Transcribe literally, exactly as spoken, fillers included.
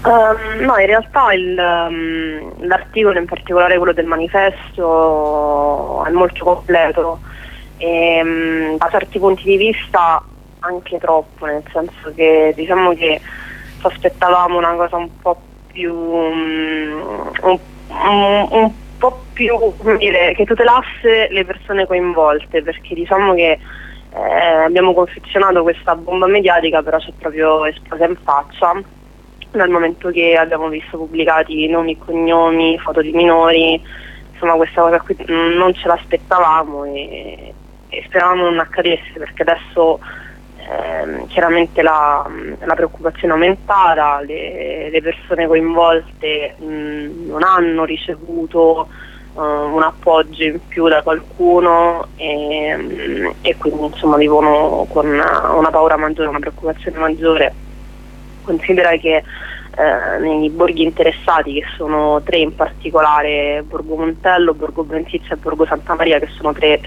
Um, no, in realtà il, um, l'articolo, in particolare quello del manifesto, è molto completo e um, da certi punti di vista anche troppo, nel senso che diciamo che ci aspettavamo una cosa un po' più um, un, un, un po' più, come dire, che tutelasse le persone coinvolte, perché diciamo che eh, abbiamo confezionato questa bomba mediatica, però c'è proprio esplosa in faccia dal momento che abbiamo visto pubblicati nomi e cognomi, foto di minori. Insomma, questa cosa qui non ce l'aspettavamo e, e speravamo non accadesse, perché adesso ehm, chiaramente la, la preoccupazione è aumentata, le, le persone coinvolte mh, non hanno ricevuto uh, un appoggio in più da qualcuno e, mh, e quindi insomma vivono con una, una paura maggiore, una preoccupazione maggiore. Considera che eh, nei borghi interessati, che sono tre in particolare, Borgo Montello, Borgo Bentizza e Borgo Santa Maria, che sono tre